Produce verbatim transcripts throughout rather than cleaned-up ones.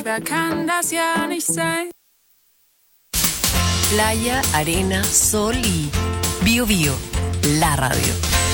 wer kann das ja nicht sein? Playa, arena, sol y Bio Bio, la radio.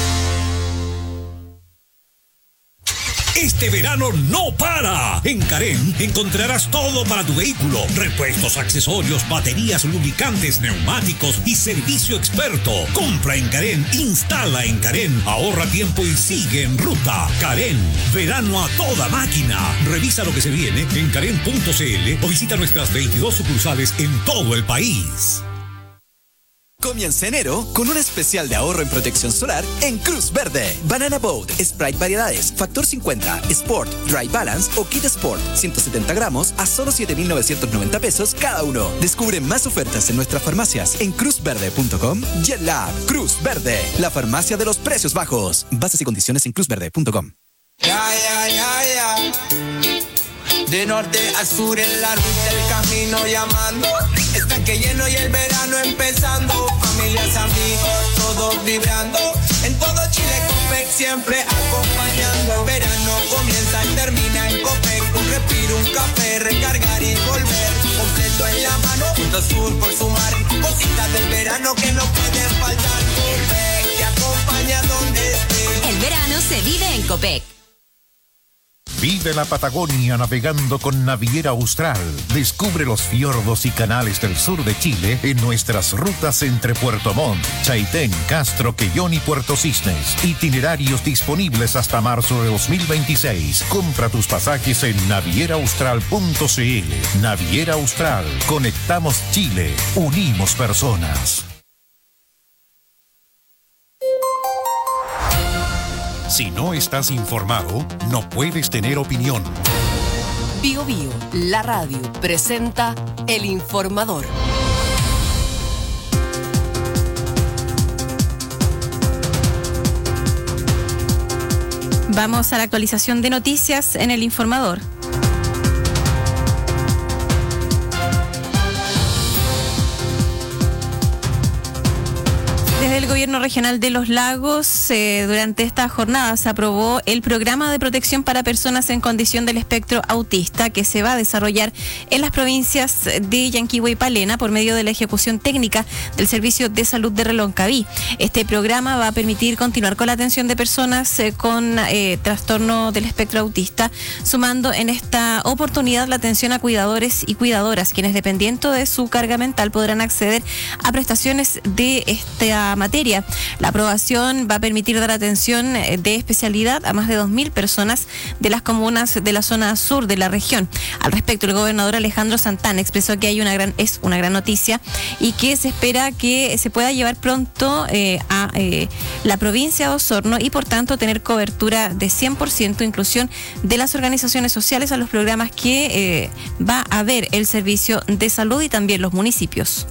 Este verano no para. En Carén encontrarás todo para tu vehículo. Repuestos, accesorios, baterías, lubricantes, neumáticos y servicio experto. Compra en Carén, instala en Carén, ahorra tiempo y sigue en ruta. Carén, verano a toda máquina. Revisa lo que se viene en carén punto c l o visita nuestras veintidós sucursales en todo el país. Comienza enero con un especial de ahorro en protección solar en Cruz Verde. Banana Boat, Sprite variedades, Factor cincuenta, Sport, Dry Balance o Kit Sport, ciento setenta gramos a solo siete mil novecientos noventa pesos cada uno. Descubre más ofertas en nuestras farmacias en cruz verde punto com y en la app Cruz Verde, la farmacia de los precios bajos. Bases y condiciones en cruz verde punto com. Ya, ya, ya, ya. De norte a sur en la ruta el camino llamando. Está que lleno y el verano empezando. Familias, amigos, todos vibrando. En todo Chile Copec siempre acompañando. Verano comienza y termina en Copec. Un respiro, un café, recargar y volver. Completo en la mano, junto al sur por sumar. Cositas del verano que no pueden faltar. Copec te acompaña donde estés. El verano se vive en Copec. Vive la Patagonia navegando con Naviera Austral. Descubre los fiordos y canales del sur de Chile en nuestras rutas entre Puerto Montt, Chaitén, Castro, Quellón y Puerto Cisnes. Itinerarios disponibles hasta marzo de dos mil veintiséis. Compra tus pasajes en naviera austral punto c l. Naviera Austral. Conectamos Chile. Unimos personas. Si no estás informado, no puedes tener opinión. Bio Bio, la radio, presenta El Informador. Vamos a la actualización de noticias en El Informador. Desde el Gobierno Regional de Los Lagos, eh, durante esta jornada se aprobó el programa de protección para personas en condición del espectro autista que se va a desarrollar en las provincias de Yanquihue y Palena por medio de la ejecución técnica del Servicio de Salud de Reloncaví. Este programa va a permitir continuar con la atención de personas eh, con eh, trastorno del espectro autista, sumando en esta oportunidad la atención a cuidadores y cuidadoras, quienes dependiendo de su carga mental podrán acceder a prestaciones de esta materia. La aprobación va a permitir dar atención de especialidad a más de dos mil personas de las comunas de la zona sur de la región. Al respecto, el gobernador Alejandro Santana expresó que hay una gran, es una gran noticia y que se espera que se pueda llevar pronto eh, a eh, la provincia de Osorno y por tanto tener cobertura de cien por ciento inclusión de las organizaciones sociales a los programas que eh, va a haber el servicio de salud y también los municipios.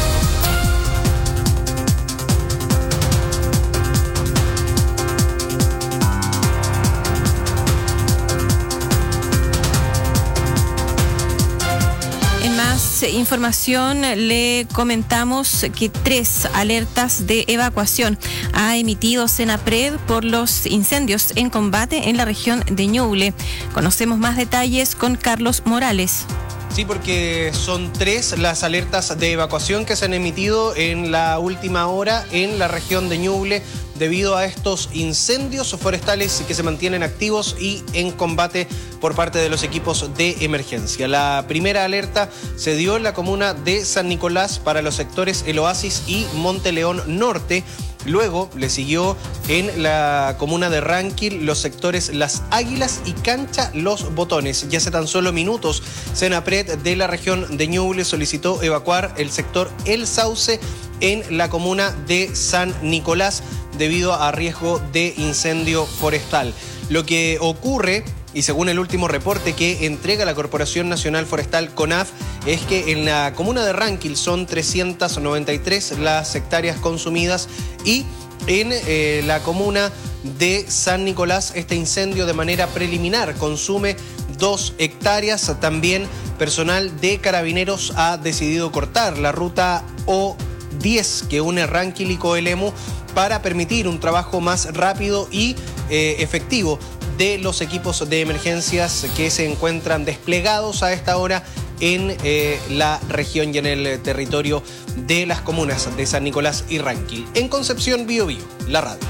Información, le comentamos que tres alertas de evacuación ha emitido Senapred por los incendios en combate en la región de Ñuble. Conocemos más detalles con Carlos Morales. Sí, porque son tres las alertas de evacuación que se han emitido en la última hora en la región de Ñuble debido a estos incendios forestales que se mantienen activos y en combate por parte de los equipos de emergencia. La primera alerta se dio en la comuna de San Nicolás para los sectores El Oasis y Monte León Norte. Luego le siguió en la comuna de Ranquil los sectores Las Águilas y Cancha Los Botones. Y hace tan solo minutos, Senapred de la región de Ñuble solicitó evacuar el sector El Sauce en la comuna de San Nicolás debido a riesgo de incendio forestal. Lo que ocurre, y según el último reporte que entrega la Corporación Nacional Forestal CONAF, es que en la comuna de Ranquil son trescientas noventa y tres las hectáreas consumidas y en eh, la comuna de San Nicolás este incendio de manera preliminar consume dos hectáreas. También personal de Carabineros ha decidido cortar la ruta O diez que une Ranquil y Coelemu para permitir un trabajo más rápido y eh, efectivo de los equipos de emergencias que se encuentran desplegados a esta hora en eh, la región y en el territorio de las comunas de San Nicolás y Ranquil. En Concepción, Bío Bío, la radio.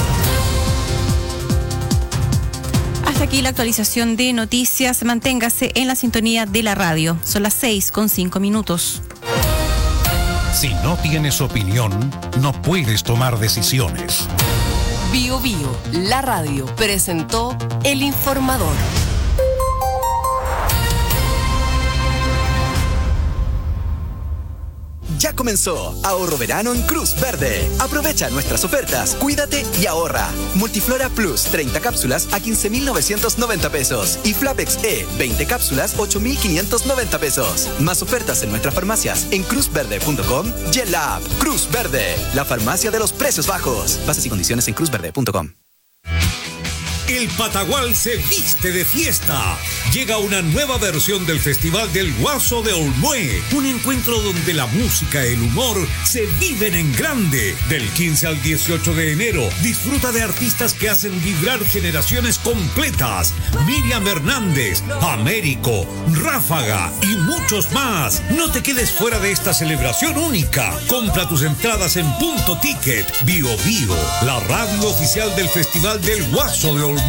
Hasta aquí la actualización de noticias. Manténgase en la sintonía de la radio. Son las seis con cinco minutos. Si no tienes opinión, no puedes tomar decisiones. Bío Bío, la radio, presentó El Informador. Ya comenzó Ahorro Verano en Cruz Verde. Aprovecha nuestras ofertas, cuídate y ahorra. Multiflora Plus, treinta cápsulas a quince mil novecientos noventa pesos. Y Flapex E, veinte cápsulas, ocho mil quinientos noventa pesos. Más ofertas en nuestras farmacias en cruz verde punto com y en la app Cruz Verde, la farmacia de los precios bajos. Bases y condiciones en cruz verde punto com. El Patagual se viste de fiesta. Llega una nueva versión del Festival del Guaso de Olmué. Un encuentro donde la música y el humor se viven en grande. Del quince al dieciocho de enero, disfruta de artistas que hacen vibrar generaciones completas. Miriam Hernández, Américo, Ráfaga y muchos más. No te quedes fuera de esta celebración única. Compra tus entradas en Punto Ticket. Bío Bío, la radio oficial del Festival del Guaso de Olmué.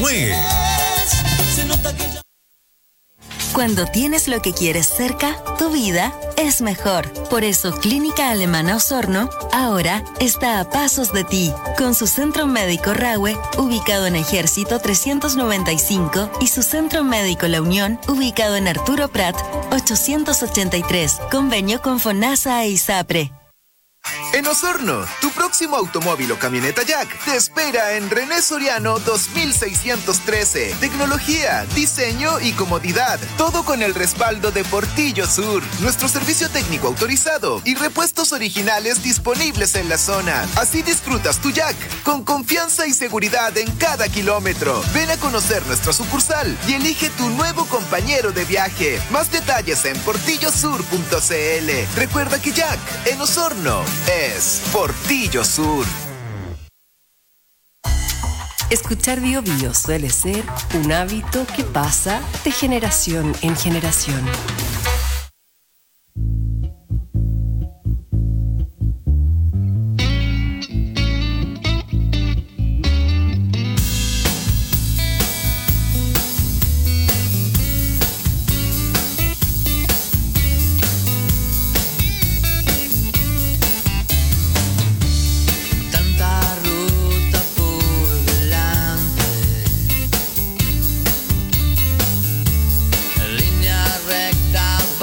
Cuando tienes lo que quieres cerca, tu vida es mejor. Por eso Clínica Alemana Osorno ahora está a pasos de ti, con su centro médico Rahue, ubicado en Ejército trescientos noventa y cinco, y su centro médico La Unión, ubicado en Arturo Prat ochocientos ochenta y tres, convenio con FONASA e ISAPRE. En Osorno, tu próximo automóvil o camioneta Jack te espera en René Soriano dos mil seiscientos trece. Tecnología, diseño y comodidad. Todo con el respaldo de Portillo Sur. Nuestro servicio técnico autorizado y repuestos originales disponibles en la zona. Así disfrutas tu Jack con confianza y seguridad en cada kilómetro. Ven a conocer nuestra sucursal y elige tu nuevo compañero de viaje. Más detalles en portillo sur punto c l. Recuerda que Jack en Osorno es Portillo Sur. Escuchar Bío Bío suele ser un hábito que pasa de generación en generación. Línea recta.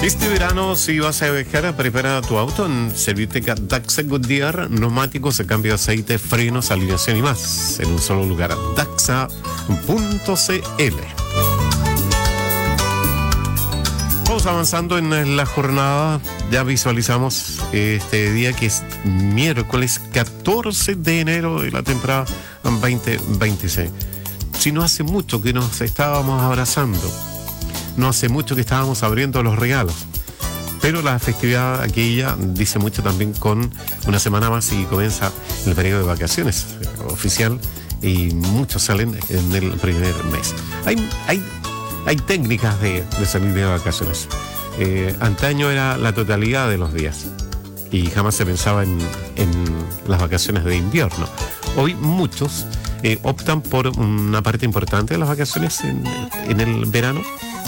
Este verano, si vas a viajar, prepara tu auto en Serviteca Daxa Goodyear, neumáticos, cambio de aceite, frenos, alineación y más. En un solo lugar, daxa punto c l. Vamos avanzando en la jornada. Ya visualizamos este día que es miércoles catorce de enero de la temporada veinte veintiséis. Si no hace mucho que nos estábamos abrazando, no hace mucho que estábamos abriendo los regalos, pero la festividad aquella dice mucho también con una semana más y comienza el periodo de vacaciones oficial y muchos salen en el primer mes. Hay, hay, hay técnicas de, de salir de vacaciones. Eh, antaño era la totalidad de los días y jamás se pensaba en, en las vacaciones de invierno. Hoy muchos eh, optan por una parte importante de las vacaciones en, en el verano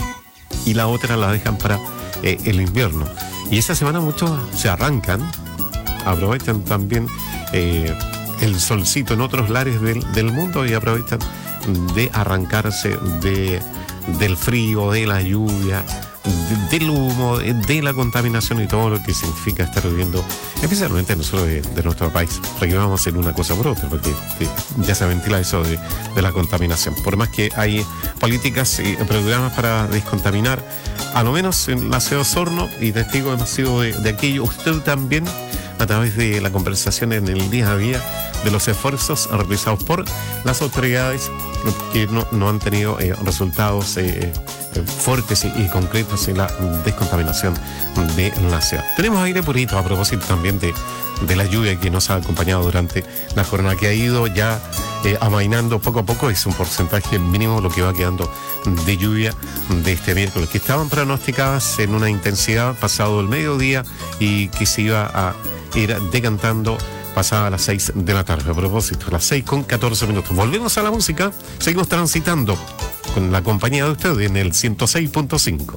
y la otra la dejan para eh, el invierno. Y esa semana muchos se arrancan, aprovechan también eh, el solcito en otros lares del, del mundo y aprovechan de arrancarse de, del frío, de la lluvia, de, del humo, de, de la contaminación y todo lo que significa estar viviendo, especialmente nosotros de, de nuestro país, porque vamos a hacer una cosa por otra, porque eh, ya se ventila eso de, de la contaminación. Por más que hay políticas y programas para descontaminar, a lo menos en la ciudad de Osorno, y testigo hemos sido de, de aquello, usted también, a través de la conversación en el día a día, de los esfuerzos realizados por las autoridades que no, no han tenido eh, resultados eh, eh, fuertes y, y concretos en la descontaminación de la ciudad. Tenemos aire purito a propósito también de, de la lluvia que nos ha acompañado durante la jornada, que ha ido ya eh, amainando poco a poco. Es un porcentaje mínimo lo que va quedando de lluvia de este miércoles, que estaban pronosticadas en una intensidad pasado el mediodía y que se iba a ir decantando pasada a las seis de la tarde. A propósito, a las seis con catorce minutos. Volvemos a la música. Seguimos transitando con la compañía de ustedes en el ciento seis punto cinco.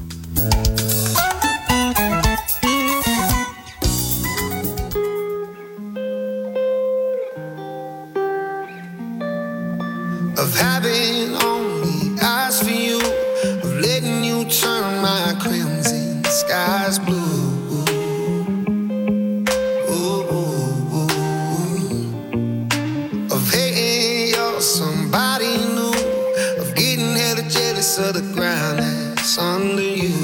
Of having only eyes for you, of letting you turn my crimson skies blue. Somebody new, of getting hella jealous of the ground that's under you.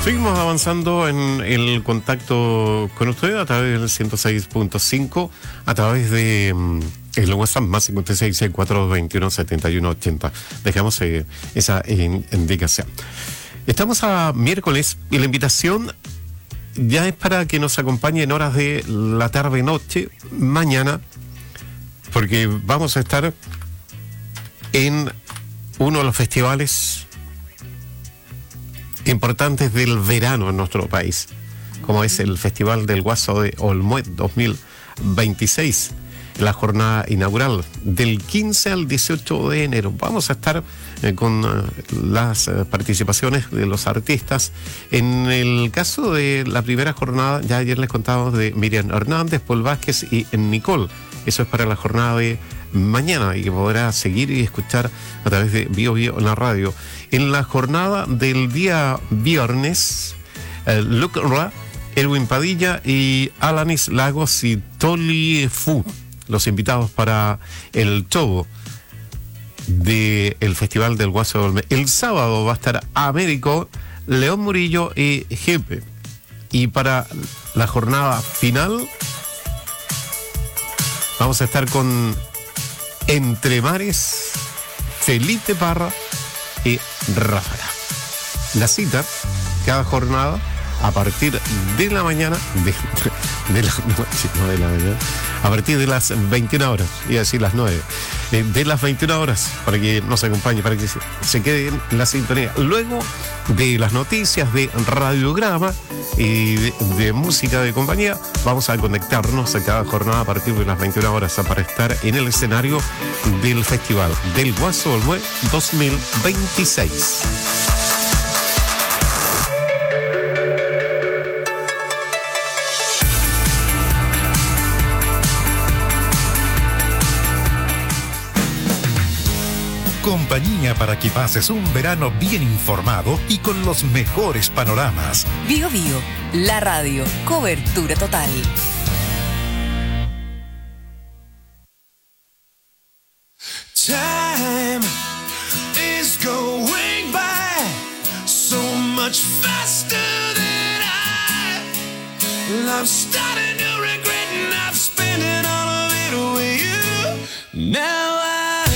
Seguimos avanzando en el contacto con usted a través del ciento seis punto cinco, a través de mm, el WhatsApp más cinco seis seis cuatro dos uno siete uno ocho cero. Dejamos eh, esa in- indicación. Estamos a miércoles y la invitación ya es para que nos acompañe en horas de la tarde-noche mañana, porque vamos a estar en uno de los festivales importantes del verano en nuestro país, como es el Festival del Guaso de Olmué dos mil veintiséis, la jornada inaugural del quince al dieciocho de enero. Vamos a estar eh, con uh, las uh, participaciones de los artistas. En el caso de la primera jornada, ya ayer les contábamos de Miriam Hernández, Paul Vázquez y Nicole. Eso es para la jornada de mañana y que podrá seguir y escuchar a través de Bio Bio en la radio. En la jornada del día viernes, eh, Luke Ra, Erwin Padilla y Alanis Lagos y Toli Fu, los invitados para el show del Festival del Guaso de Olmué. El sábado va a estar Américo, León Murillo y Jepe. Y para la jornada final vamos a estar con Entre Mares, Felipe Parra y Ráfaga. La cita, cada jornada, a partir de la mañana, de, de la noche, no de la mañana, a partir de las veintiuna horas, iba a decir las nueve, eh, de las veintiuna horas, para que nos acompañe, para que se, se quede en la sintonía. Luego de las noticias de Radiograma y de, de música de compañía, vamos a conectarnos a cada jornada a partir de las veintiuna horas para estar en el escenario del Festival del Guaso Olmué dos mil veintiséis. Compañía para que pases un verano bien informado y con los mejores panoramas. Bio Bio, la radio, cobertura total. Time is going by so much faster than I. I'm starting to regret not spending all of it with you. Now I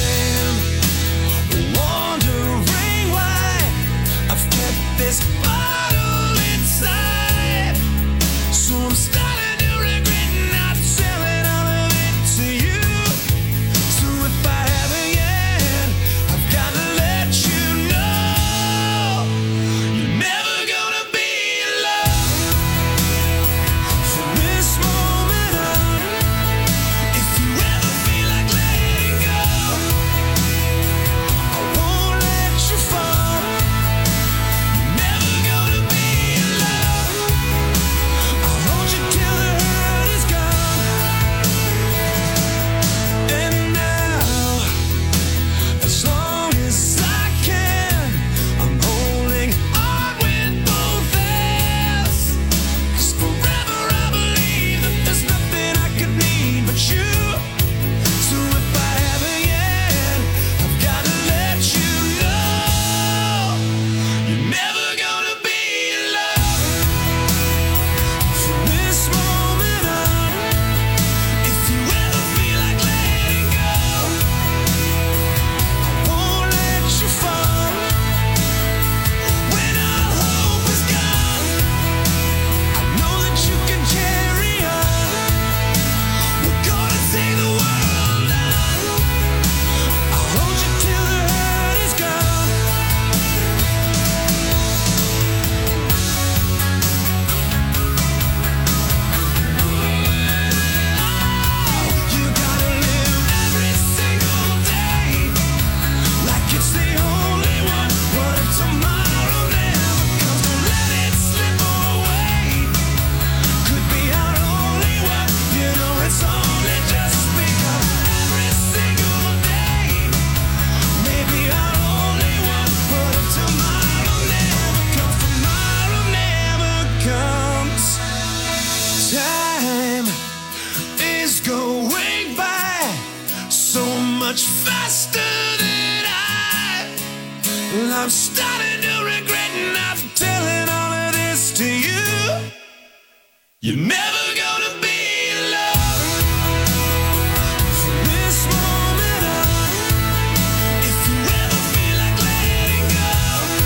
this bottle inside, so I'm starting to regret not selling all of it to you. So if I haven't yet, I've got to let you know you're never gonna be in love from this moment on. If you ever feel like letting go, I won't let you fall. I'm starting to regret not telling all of this. You're never gonna be alone from this moment on. If you ever feel like letting go,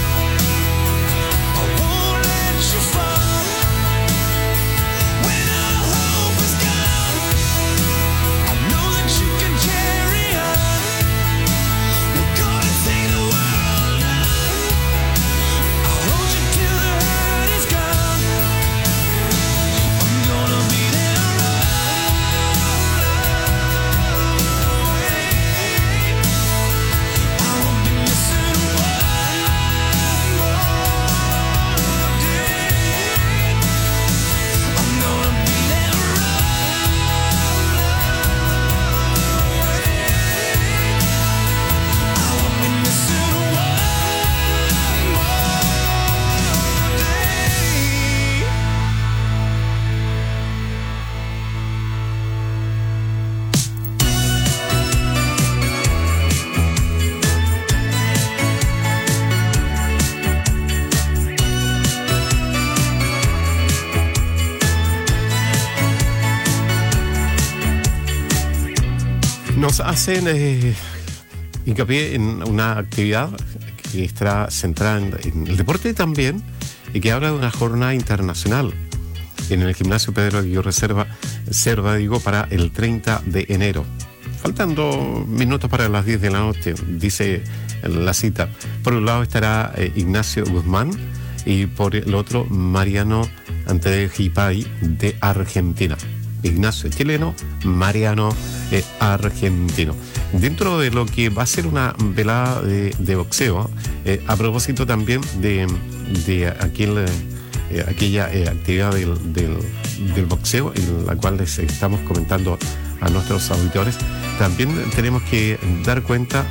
I won't let you fall. When all hope is gone, I know that you can carry on. We're gonna take the world on. I'll hold you till the hurt is gone. I'm gonna be there always. I won't be missing one more day. I'm gonna be there always. I won't be missing one more day. Nos hacen eh, hincapié en una actividad que está centrada en, en el deporte también y que habla de una jornada internacional en el gimnasio Pedro Aguirre Cerva, Cerva digo, para el treinta de enero. Faltan dos minutos para las diez de la noche, dice la cita. Por un lado estará eh, Ignacio Guzmán y por el otro Mariano Antejipay de Argentina. Ignacio chileno, Mariano eh, argentino. Dentro de lo que va a ser una velada de, de boxeo, eh, a propósito también de, de aquel, eh, aquella eh, actividad del, del, del boxeo en la cual les estamos comentando a nuestros auditores, también tenemos que dar cuenta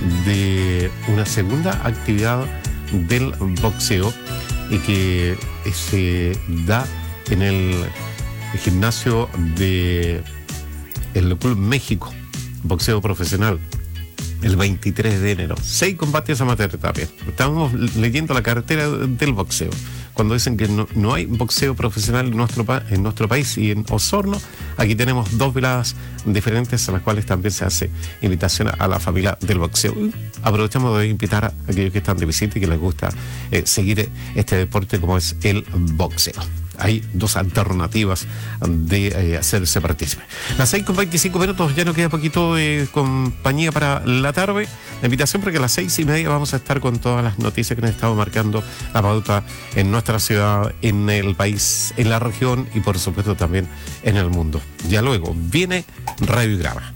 de una segunda actividad del boxeo y que se da en el gimnasio de el Club México, boxeo profesional, el veintitrés de enero. Seis combates amateur también. Estamos leyendo la cartera del boxeo. Cuando dicen que no, no hay boxeo profesional en nuestro, en nuestro país y en Osorno, aquí tenemos dos veladas diferentes a las cuales también se hace invitación a la familia del boxeo. Aprovechamos de invitar a aquellos que están de visita y que les gusta eh, seguir este deporte como es el boxeo. Hay dos alternativas de eh, hacerse partícipe. Las seis con veinticinco minutos, ya no queda poquito de compañía para la tarde. La invitación porque a las seis y media vamos a estar con todas las noticias que nos estamos marcando la pauta en nuestra ciudad, en el país, en la región y por supuesto también en el mundo. Ya luego viene Radio y Grama.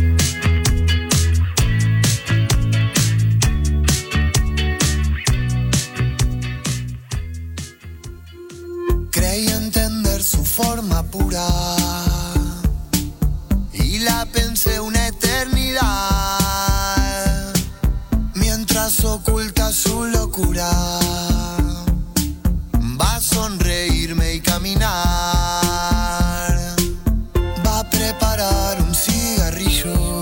Creí entender su forma pura y la pensé una eternidad mientras oculta su locura. Va a sonreírme y caminar, va a preparar un cigarrillo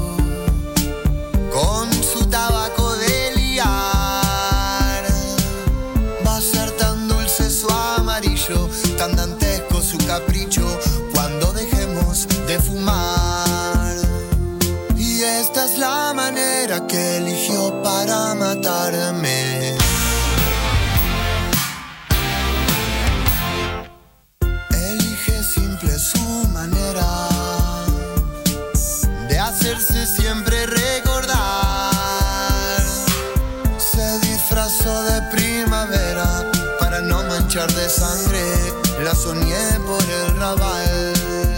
con su tabaco de liar. Va a ser tan dulce su amarillo, tan dantesco su capricho cuando dejemos de fumar. Y esta es la manera que eligió para matarme. Elige simple su manera de hacerse siempre recordar. Se disfrazó de primavera para no manchar de sangre, la soñé por el rabal.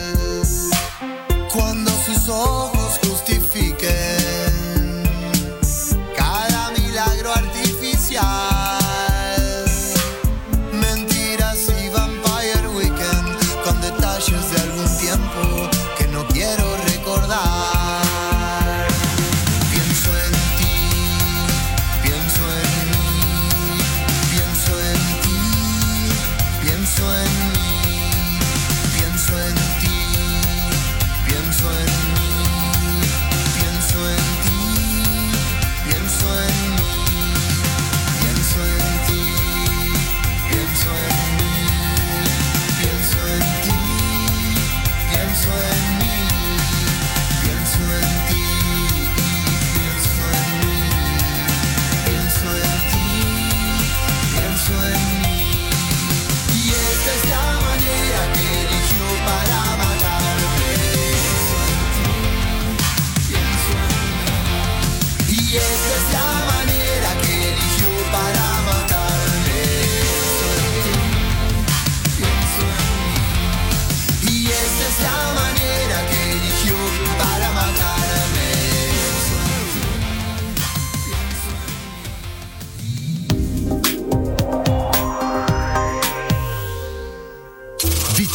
Cuando sus ojos justifiquen cada milagro artificial, mentiras y Vampire Weekend con detalles de algún tiempo que no quiero recordar. Pienso en ti, pienso en mí, pienso en ti, pienso en mí, pienso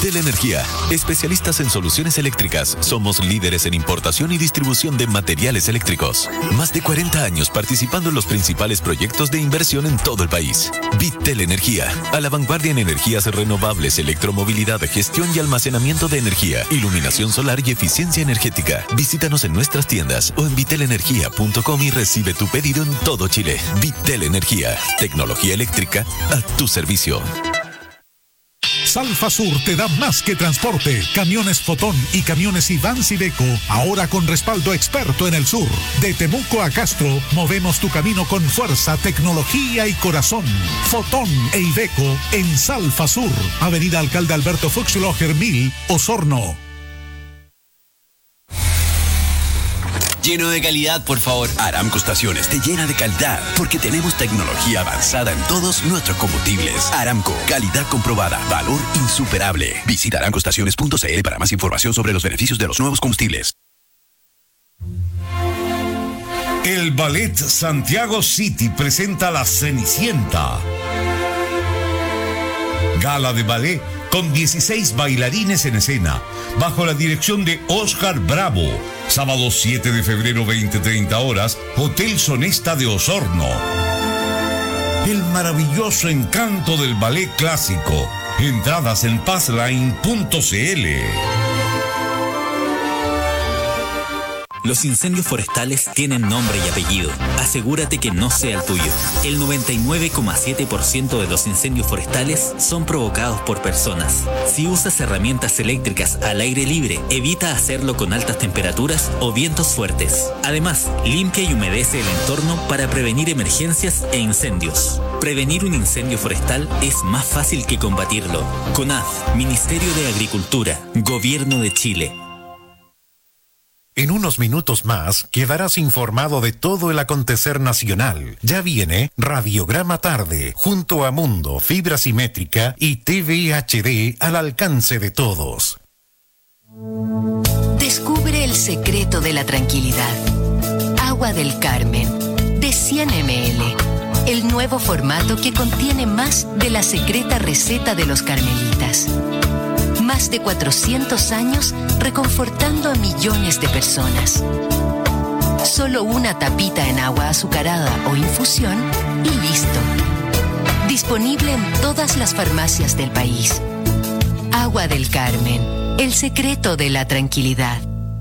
Vitel Energía, especialistas en soluciones eléctricas. Somos líderes en importación y distribución de materiales eléctricos. Más de cuarenta años participando en los principales proyectos de inversión en todo el país. Vitel Energía, a la vanguardia en energías renovables, electromovilidad, gestión y almacenamiento de energía, iluminación solar y eficiencia energética. Visítanos en nuestras tiendas o en vitel energía punto com y recibe tu pedido en todo Chile. Vitel Energía, tecnología eléctrica a tu servicio. Salfa Sur te da más que transporte. Camiones Fotón y camiones Ivans Iveco, ahora con respaldo experto en el sur. De Temuco a Castro, movemos tu camino con fuerza, tecnología y corazón. Fotón e Iveco en Salfa Sur, Avenida Alcalde Alberto Fuchsloher mil, Osorno. Lleno de calidad, por favor. Aramco Estaciones te llena de calidad porque tenemos tecnología avanzada en todos nuestros combustibles. Aramco, calidad comprobada, valor insuperable. Visita aramco estaciones punto c l para más información sobre los beneficios de los nuevos combustibles. El Ballet Santiago City presenta La Cenicienta. Gala de ballet con dieciséis bailarines en escena, bajo la dirección de Oscar Bravo. Sábado siete de febrero, veinte treinta horas, Hotel Sonesta de Osorno. El maravilloso encanto del ballet clásico. Entradas en passline punto c l. Los incendios forestales tienen nombre y apellido. Asegúrate que no sea el tuyo. El noventa y nueve coma siete por ciento de los incendios forestales son provocados por personas. Si usas herramientas eléctricas al aire libre, evita hacerlo con altas temperaturas o vientos fuertes. Además, limpia y humedece el entorno para prevenir emergencias e incendios. Prevenir un incendio forestal es más fácil que combatirlo. CONAF, Ministerio de Agricultura, Gobierno de Chile. En unos minutos más quedarás informado de todo el acontecer nacional. Ya viene Radiograma Tarde, junto a Mundo, Fibra Simétrica y T V H D al alcance de todos. Descubre el secreto de la tranquilidad. Agua del Carmen, de cien mililitros. El nuevo formato que contiene más de la secreta receta de los carmelitas. Más de cuatrocientos años reconfortando a millones de personas. Solo una tapita en agua azucarada o infusión y listo. Disponible en todas las farmacias del país. Agua del Carmen, el secreto de la tranquilidad.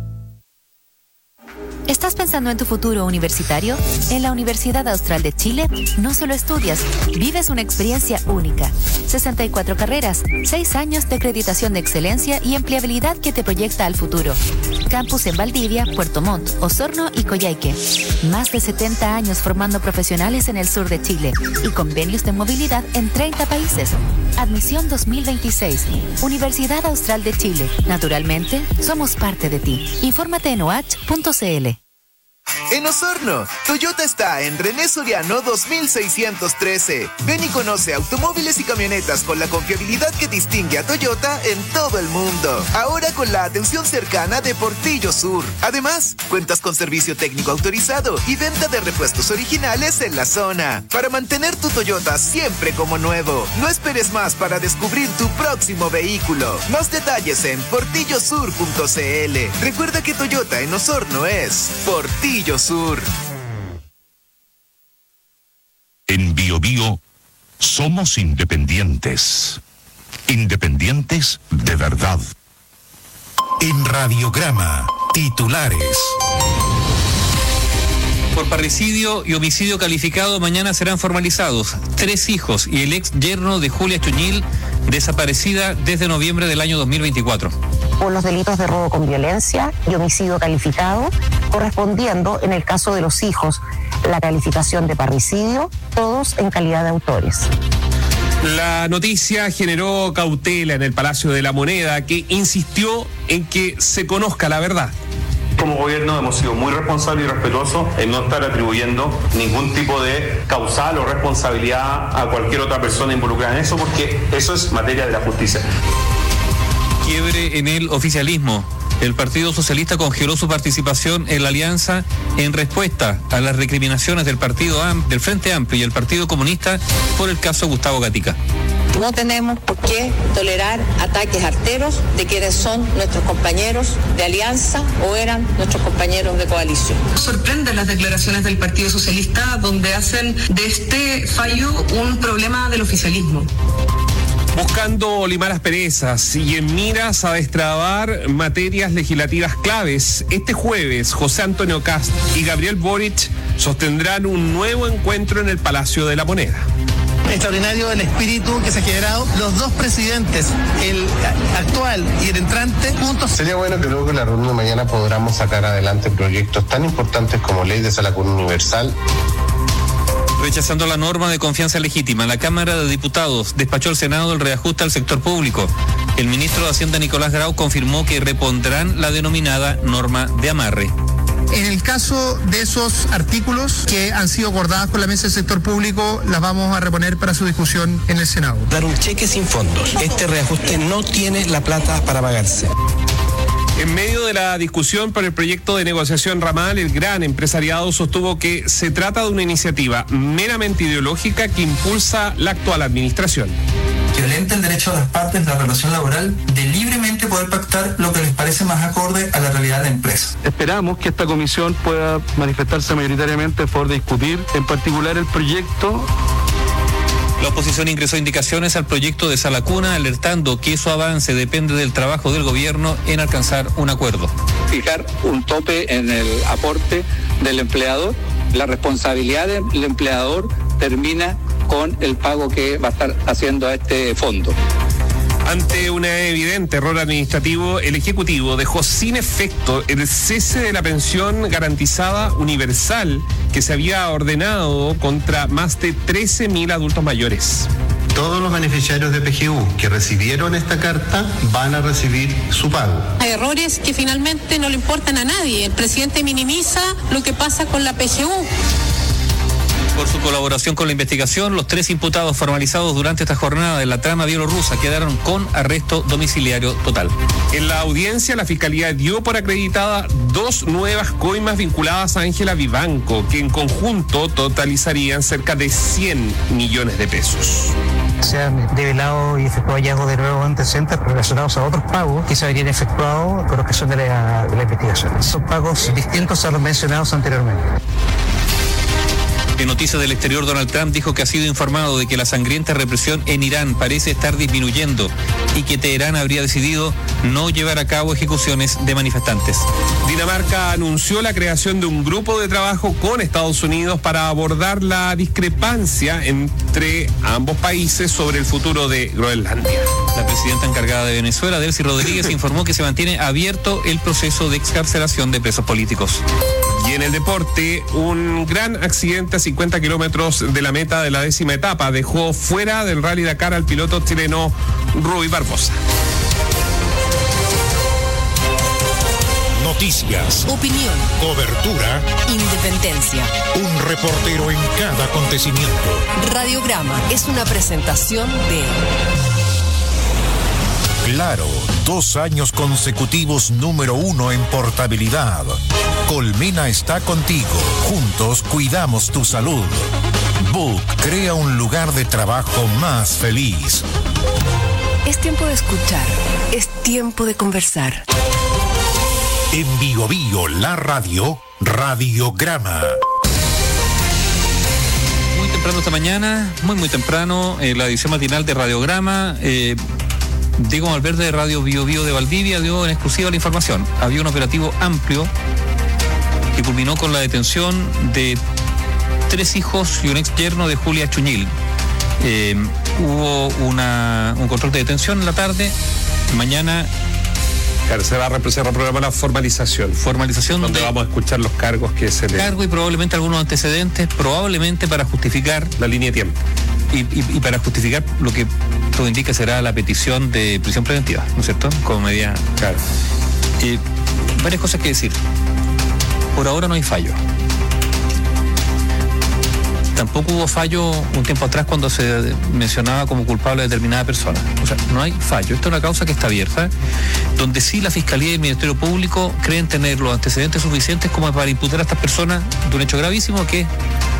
¿Estás pensando en tu futuro universitario? En la Universidad Austral de Chile no solo estudias, vives una experiencia única. sesenta y cuatro carreras, seis años de acreditación de excelencia y empleabilidad que te proyecta al futuro. Campus en Valdivia, Puerto Montt, Osorno y Coyhaique. Más de setenta años formando profesionales en el sur de Chile y convenios de movilidad en treinta países. Admisión dos mil veintiséis. Universidad Austral de Chile. Naturalmente, somos parte de ti. Infórmate en o h punto c l. En Osorno, Toyota está en René Soriano dos mil seiscientos trece. Ven y conoce automóviles y camionetas con la confiabilidad que distingue a Toyota en todo el mundo. Ahora con la atención cercana de Portillo Sur. Además, cuentas con servicio técnico autorizado y venta de repuestos originales en la zona. Para mantener tu Toyota siempre como nuevo. No esperes más para descubrir tu próximo vehículo. Más detalles en portillo sur punto c l. Recuerda que Toyota en Osorno es Portillo Sur. En Bio Bio somos independientes. Independientes de verdad. En Radiograma, titulares. Por parricidio y homicidio calificado mañana serán formalizados tres hijos y el ex yerno de Julia Chuñil, desaparecida desde noviembre del año dos mil veinticuatro. Por los delitos de robo con violencia y homicidio calificado, correspondiendo, en el caso de los hijos, la calificación de parricidio, todos en calidad de autores. La noticia generó cautela en el Palacio de la Moneda, que insistió en que se conozca la verdad. Como gobierno hemos sido muy responsables y respetuosos en no estar atribuyendo ningún tipo de causal o responsabilidad a cualquier otra persona involucrada en eso, porque eso es materia de la justicia. Quiebre en el oficialismo. El Partido Socialista congeló su participación en la alianza en respuesta a las recriminaciones del Partido Am- del Frente Amplio y el Partido Comunista por el caso Gustavo Gatica. No tenemos por qué tolerar ataques arteros de quienes son nuestros compañeros de alianza o eran nuestros compañeros de coalición. Sorprenden las declaraciones del Partido Socialista donde hacen de este fallo un problema del oficialismo. Buscando limar asperezas y en miras a destrabar materias legislativas claves, este jueves José Antonio Kast y Gabriel Boric sostendrán un nuevo encuentro en el Palacio de la Moneda. Extraordinario el espíritu que se ha generado. Los dos presidentes, el actual y el entrante, juntos. Sería bueno que luego en la reunión de mañana podamos sacar adelante proyectos tan importantes como ley de sala común universal. Rechazando la norma de confianza legítima, la Cámara de Diputados despachó al Senado el reajuste al sector público. El ministro de Hacienda, Nicolás Grau, confirmó que repondrán la denominada norma de amarre. En el caso de esos artículos que han sido acordados con la mesa del sector público, las vamos a reponer para su discusión en el Senado. Dar un cheque sin fondos. Este reajuste no tiene la plata para pagarse. En medio de la discusión por el proyecto de negociación ramal, el gran empresariado sostuvo que se trata de una iniciativa meramente ideológica que impulsa la actual administración. Violenta el derecho de las partes de la relación laboral de libremente poder pactar lo que les parece más acorde a la realidad de la empresa. Esperamos que esta comisión pueda manifestarse mayoritariamente a favor de discutir, en particular el proyecto. La oposición ingresó indicaciones al proyecto de Sala Cuna, alertando que su avance depende del trabajo del gobierno en alcanzar un acuerdo. Fijar un tope en el aporte del empleador, la responsabilidad del empleador termina con el pago que va a estar haciendo a este fondo. Ante un evidente error administrativo, el Ejecutivo dejó sin efecto el cese de la pensión garantizada universal que se había ordenado contra más de trece mil adultos mayores. Todos los beneficiarios de P G U que recibieron esta carta van a recibir su pago. Hay errores que finalmente no le importan a nadie. El presidente minimiza lo que pasa con la P G U. Por su colaboración con la investigación, los tres imputados formalizados durante esta jornada de la trama bielorrusa quedaron con arresto domiciliario total. En la audiencia, la Fiscalía dio por acreditada dos nuevas coimas vinculadas a Ángela Vivanco, que en conjunto totalizarían cerca de cien millones de pesos. Se han develado y efectuado hallazgos de nuevos antecedentes relacionados a otros pagos que se habrían efectuado por ocasión de la, de la investigación. Son pagos distintos a los mencionados anteriormente. En noticias del exterior, Donald Trump dijo que ha sido informado de que la sangrienta represión en Irán parece estar disminuyendo y que Teherán habría decidido no llevar a cabo ejecuciones de manifestantes. Dinamarca anunció la creación de un grupo de trabajo con Estados Unidos para abordar la discrepancia entre ambos países sobre el futuro de Groenlandia. La presidenta encargada de Venezuela, Delcy Rodríguez, informó que se mantiene abierto el proceso de excarcelación de presos políticos. Y en el deporte, un gran accidente a cincuenta kilómetros de la meta de la décima etapa dejó fuera del Rally Dakar al piloto chileno Rui Barbosa. Noticias, opinión, cobertura, independencia. Un reportero en cada acontecimiento. Radiograma es una presentación de... Claro, dos años consecutivos número uno en portabilidad. Colmena está contigo. Juntos cuidamos tu salud. Book crea un lugar de trabajo más feliz. Es tiempo de escuchar. Es tiempo de conversar. En Bio Bio, la radio, Radiograma. Muy temprano esta mañana, muy muy temprano, eh, la edición matinal de Radiograma. Eh, Diego Malverde de Radio Bio Bio de Valdivia dio en exclusiva la información. Había un operativo amplio que culminó con la detención de tres hijos y un ex yerno de Julia Chuñil. Eh, hubo una, un control de detención en la tarde. Mañana Claro, se va a reprogramar la formalización. Formalización donde de, vamos a escuchar los cargos que se le... Cargo y probablemente algunos antecedentes, probablemente para justificar... La línea de tiempo. Y, y, y para justificar lo que todo indica será la petición de prisión preventiva, ¿no es cierto? Como medida... Claro. Eh, varias cosas que decir. Por ahora no hay fallo. tampoco hubo fallo un tiempo atrás cuando se mencionaba como culpable a determinada persona. O sea, no hay fallo. Esta es una causa que está abierta, donde sí la Fiscalía y el Ministerio Público creen tener los antecedentes suficientes como para imputar a estas personas de un hecho gravísimo, que es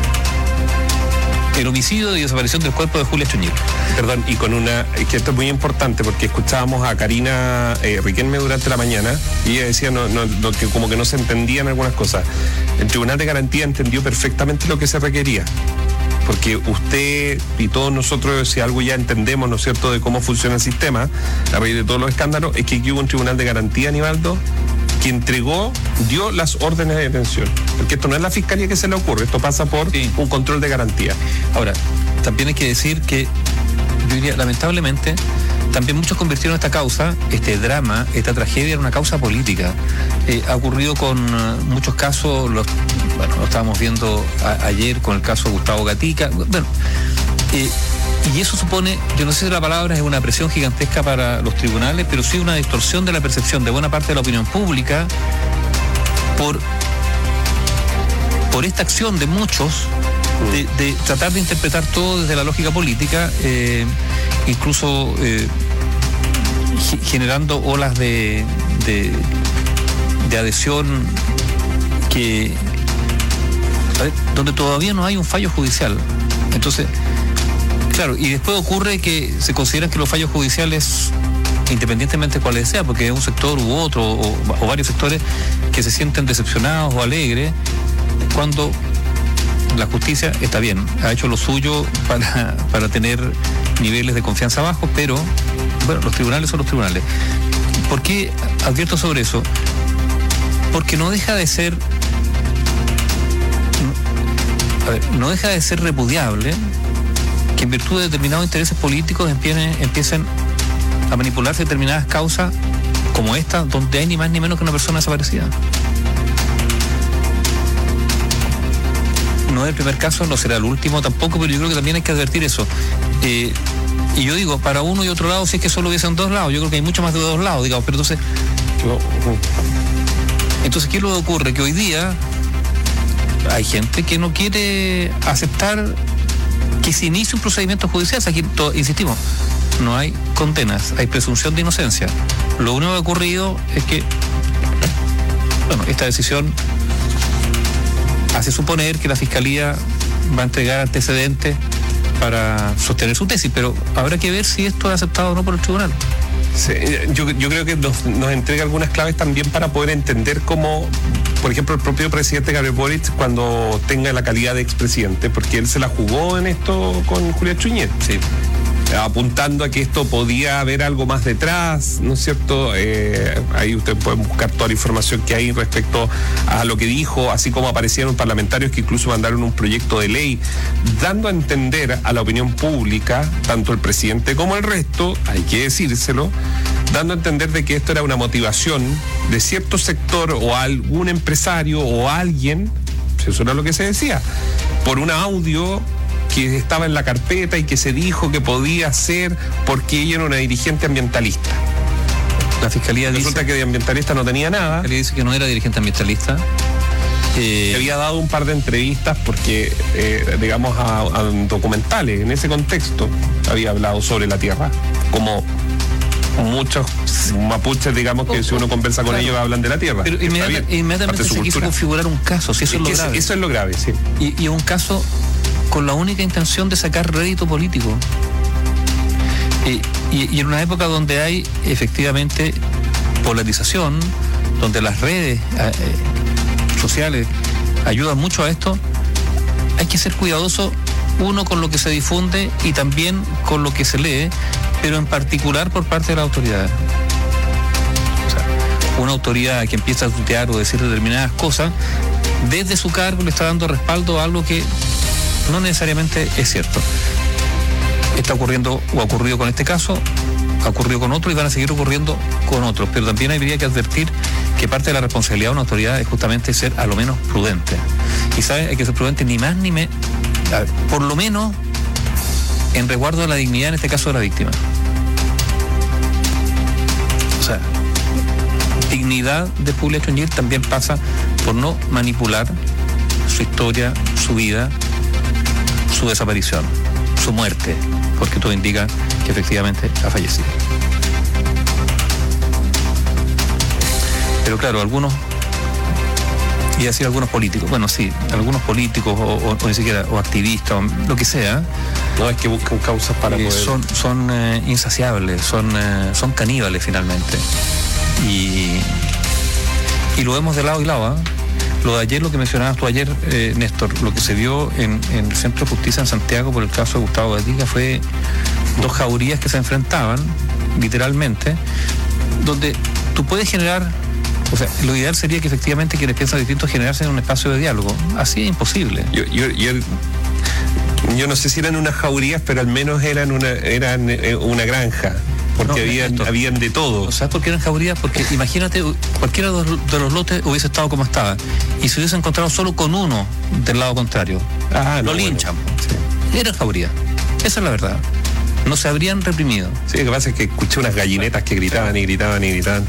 el homicidio y desaparición del cuerpo de Julia Chuñir. Perdón, y con una, que esto es muy importante porque escuchábamos a Karina eh, Riquelme durante la mañana y ella decía no, no, no, que como que no se entendían algunas cosas. El Tribunal de Garantía entendió perfectamente lo que se requería, porque usted y todos nosotros, si algo ya entendemos, ¿no es cierto?, de cómo funciona el sistema a raíz de todos los escándalos, es que aquí hubo un Tribunal de Garantía, Aníbaldo, que entregó, dio las órdenes de detención. Porque esto no es la Fiscalía que se le ocurre, esto pasa por sí. un control de garantía. Ahora, también hay que decir que, yo diría, lamentablemente, también muchos convirtieron esta causa, este drama, esta tragedia, en una causa política. Eh, ha ocurrido con uh, muchos casos, los, bueno, lo estábamos viendo a, ayer con el caso de Gustavo Gatica, bueno, eh, y eso supone, yo no sé si la palabra es una presión gigantesca para los tribunales, pero sí una distorsión de la percepción de buena parte de la opinión pública por, por esta acción de muchos de, de tratar de interpretar todo desde la lógica política, eh, incluso eh, generando olas de, de, de adhesión que, ¿sabes?, donde todavía no hay un fallo judicial. Entonces, claro, y después ocurre que se consideran que los fallos judiciales, independientemente de cuáles sea, porque es un sector u otro, o, o varios sectores que se sienten decepcionados o alegres, cuando la justicia está bien, ha hecho lo suyo para, para tener niveles de confianza bajos, pero bueno, los tribunales son los tribunales. ¿Por qué advierto sobre eso? Porque no deja de ser, a ver, no deja de ser repudiable que en virtud de determinados intereses políticos empiecen, empiecen a manipularse determinadas causas como esta, donde hay ni más ni menos que una persona desaparecida. No es el primer caso, no será el último tampoco, pero yo creo que también hay que advertir eso. Eh, y yo digo, para uno y otro lado, si es que solo hubiesen dos lados, yo creo que hay mucho más de dos lados, digamos, pero entonces... Yo, entonces, ¿qué es lo que ocurre? Que hoy día hay gente que no quiere aceptar que se inicie un procedimiento judicial. Aquí, todo, insistimos, no hay condenas, hay presunción de inocencia. Lo único que ha ocurrido es que, bueno, esta decisión hace suponer que la Fiscalía va a entregar antecedentes para sostener su tesis, pero habrá que ver si esto es aceptado o no por el tribunal. Sí, yo, yo creo que nos, nos entrega algunas claves también para poder entender cómo, por ejemplo, el propio presidente Gabriel Boric, cuando tenga la calidad de expresidente, porque él se la jugó en esto con Julia Chuñir, sí, apuntando a que esto podía haber algo más detrás, ¿no es cierto? Eh, ahí ustedes pueden buscar toda la información que hay respecto a lo que dijo, así como aparecieron parlamentarios que incluso mandaron un proyecto de ley, dando a entender a la opinión pública, tanto el presidente como el resto, hay que decírselo, dando a entender de que esto era una motivación de cierto sector o algún empresario o alguien, eso era lo que se decía, por un audio que estaba en la carpeta y que se dijo que podía ser porque ella era una dirigente ambientalista. La Fiscalía Resulta dice, que de ambientalista no tenía nada. La Fiscalía dice que no era dirigente ambientalista. Eh, había dado un par de entrevistas porque, eh, digamos, a, a documentales. En ese contexto había hablado sobre la tierra. Como muchos mapuches, digamos, que si uno conversa con claro. ellos hablan de la tierra. Pero inmediata, inmediatamente se quiso configurar un caso, si eso es, es lo grave. Eso es lo grave, sí. Y, y un caso con la única intención de sacar rédito político. Eh, y, y en una época donde hay efectivamente polarización, donde las redes eh, sociales ayudan mucho a esto, hay que ser cuidadoso, uno, con lo que se difunde y también con lo que se lee, pero en particular por parte de la autoridad. O sea, una autoridad que empieza a tutear o decir determinadas cosas, desde su cargo le está dando respaldo a algo que no necesariamente es cierto. Está ocurriendo o ha ocurrido con este caso, ha ocurrido con otro y van a seguir ocurriendo con otros, pero también habría que advertir que parte de la responsabilidad de una autoridad es justamente ser a lo menos prudente. Y ¿sabes? Hay que ser prudente ni más ni menos, por lo menos en resguardo de la dignidad, en este caso de la víctima. O sea, dignidad de Julia Chuñir también pasa por no manipular su historia, su vida, su desaparición, su muerte, porque todo indica que efectivamente ha fallecido. Pero claro, algunos, y así algunos políticos, bueno, sí, algunos políticos o, o, o ni siquiera, o activistas, o lo que sea, no, es que buscan causas para eh, poder... son, son eh, insaciables, son, eh, son caníbales finalmente. Y, y lo vemos de lado y lado, ¿eh? Lo de ayer, lo que mencionabas tú ayer, eh, Néstor, lo que se vio en, en el Centro de Justicia en Santiago por el caso de Gustavo Gatica fue dos jaurías que se enfrentaban, literalmente, donde tú puedes generar, o sea, lo ideal sería que efectivamente quienes piensan distinto generarse en un espacio de diálogo. Así es imposible. Yo, yo, yo, yo no sé si eran unas jaurías, pero al menos eran una, eran una granja. Porque no, habían, esto, habían de todo. ¿Sabes por qué eran jaurías? Porque imagínate, cualquiera de los, de los lotes hubiese estado como estaba y se hubiese encontrado solo con uno del lado contrario. Ah, lo no, linchan. Bueno, sí. Eran jaurías. Esa es la verdad. No se habrían reprimido. Sí, lo que pasa es que escuché unas gallinetas que gritaban y gritaban y gritaban.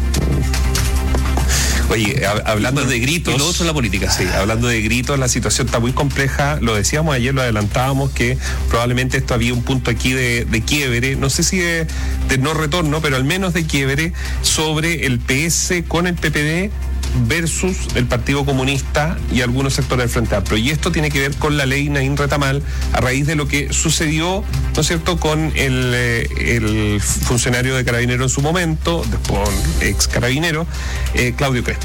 Oye, hablando bueno, de gritos... Y lo otro es la política. Sí, hablando de gritos, la situación está muy compleja. Lo decíamos ayer, lo adelantábamos, que probablemente esto había un punto aquí de, de quiebre, no sé si de, de no retorno, pero al menos de quiebre, sobre el P S con el P P D versus el Partido Comunista y algunos sectores del Frente Amplio. Y esto tiene que ver con la ley Naín Retamal, a raíz de lo que sucedió, ¿no es cierto?, con el, el funcionario de Carabinero en su momento, después ex carabinero, eh, Claudio Crespo,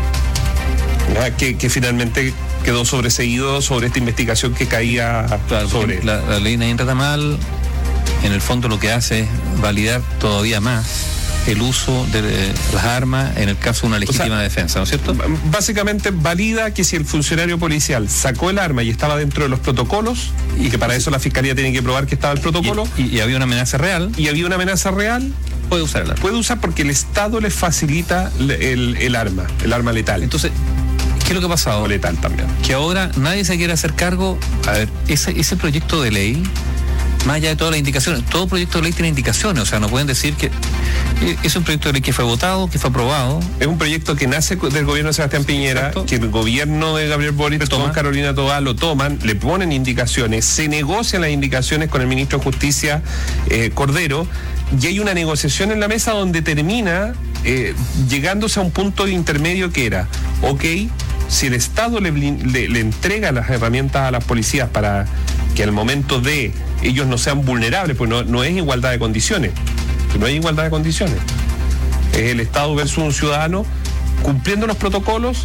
que, que finalmente quedó sobreseído sobre esta investigación que caía claro, sobre... La, la ley Naín Retamal, en el fondo lo que hace es validar todavía más el uso de, de las armas en el caso de una legítima o sea, defensa, ¿no es cierto? Básicamente valida que si el funcionario policial sacó el arma y estaba dentro de los protocolos, y que para eso la fiscalía tiene que probar que estaba el protocolo, y, y, y había una amenaza real, y había una amenaza real, puede usar el arma. Puede usar porque el Estado le facilita el, el, el arma, el arma letal. Entonces, ¿qué es lo que ha pasado? O letal también. Que ahora nadie se quiere hacer cargo. A ver, ese, ese proyecto de ley, más allá de todas las indicaciones, todo proyecto de ley tiene indicaciones, o sea, no pueden decir que es un proyecto de ley que fue votado, que fue aprobado. Es un proyecto que nace del gobierno de Sebastián Piñera, exacto, que el gobierno de Gabriel Boric con Carolina Toá lo toman, le ponen indicaciones, se negocian las indicaciones con el ministro de Justicia, eh, Cordero, y hay una negociación en la mesa donde termina eh, llegándose a un punto intermedio que era, ok, si el Estado le, le, le entrega las herramientas a las policías para que al momento de ellos no sean vulnerables, pues no, no es igualdad de condiciones, no hay igualdad de condiciones. Es el Estado versus un ciudadano, cumpliendo los protocolos,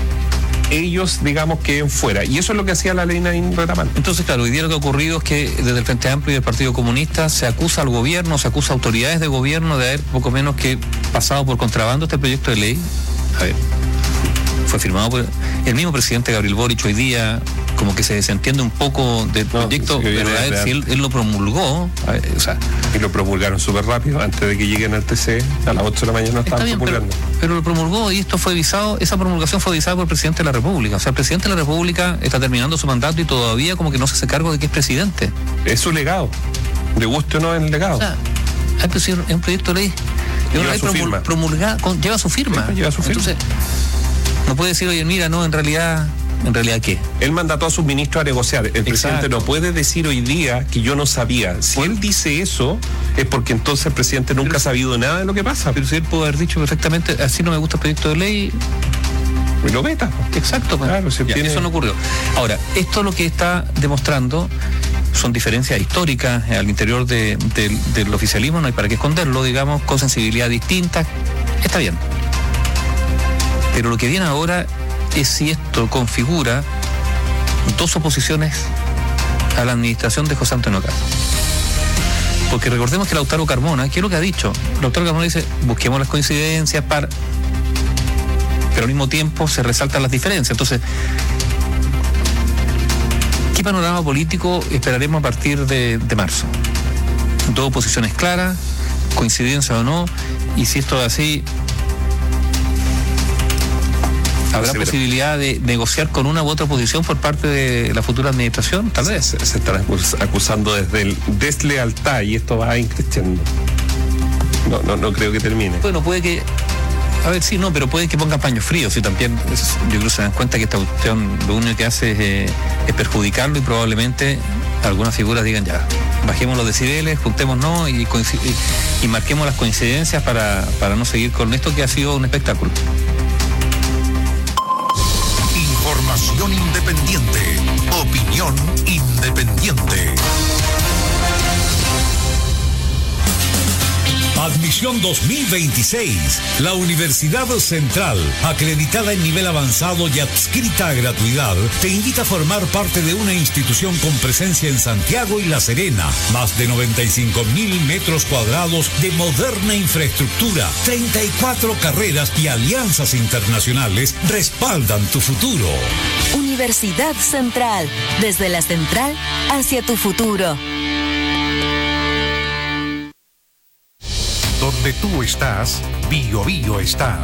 ellos, digamos, queden fuera. Y eso es lo que hacía la ley Naín Retamal. Entonces, claro, hoy día lo que ha ocurrido es que desde el Frente Amplio y el Partido Comunista se acusa al gobierno, se acusa a autoridades de gobierno de haber poco menos que pasado por contrabando este proyecto de ley. A ver, fue firmado por el mismo presidente Gabriel Boric hoy día, como que se desentiende un poco del no, proyecto, sí, pero a ver, si él, él lo promulgó, a ver, o sea, y lo promulgaron súper rápido, antes de que lleguen al T C, a las ocho de la mañana estaban bien, promulgando. Pero, pero lo promulgó y esto fue visado, esa promulgación fue visada por el presidente de la República. O sea, el presidente de la República está terminando su mandato y todavía como que no se hace cargo de que es presidente. Es su legado, le guste o no el legado. O sea, es un proyecto de ley, lleva, ley su promul, promulgada, con, lleva su firma. Sí, lleva su firma. Entonces, no puede decir, oye, mira, no, en realidad... ¿En realidad qué? Él mandató a sus ministros a negociar. El Exacto. presidente no puede decir hoy día que yo no sabía. Si bueno. él dice eso, es porque entonces el presidente nunca pero, ha sabido nada de lo que pasa. Pero si él puede haber dicho perfectamente, así no me gusta el proyecto de ley... Y lo veta. Exacto. Pues. Claro, si ya, tiene... Eso no ocurrió. Ahora, esto lo que está demostrando son diferencias históricas al interior de, de, del oficialismo, no hay para qué esconderlo, digamos, con sensibilidad distinta. Está bien. Pero lo que viene ahora es si esto configura dos oposiciones a la administración de José Antonio Caz. Porque recordemos que Lautaro Carmona, ¿qué es lo que ha dicho? Lautaro Carmona dice, busquemos las coincidencias para... pero al mismo tiempo se resaltan las diferencias. Entonces, ¿qué panorama político esperaremos a partir de, de marzo? Dos oposiciones claras, coincidencia o no, y si esto es así... ¿Habrá sí, posibilidad de negociar con una u otra oposición por parte de la futura administración? Tal vez. Se, se están acusando desde el deslealtad y esto va increciendo. No, no, no creo que termine. Bueno, puede que A ver, sí, no, pero pueden que pongan paños fríos y también es, yo creo que se dan cuenta que esta cuestión lo único que hace es, eh, es perjudicarlo y probablemente algunas figuras digan ya, bajemos los decibeles, juntémonos y, y, y marquemos las coincidencias para, para no seguir con esto que ha sido un espectáculo. Información independiente, opinión independiente. Admisión dos mil veintiséis. La Universidad Central, acreditada en nivel avanzado y adscrita a gratuidad, te invita a formar parte de una institución con presencia en Santiago y La Serena. Más de noventa y cinco mil metros cuadrados de moderna infraestructura, treinta y cuatro carreras y alianzas internacionales respaldan tu futuro. Universidad Central, desde la central hacia tu futuro. Donde tú estás, Bio Bio está.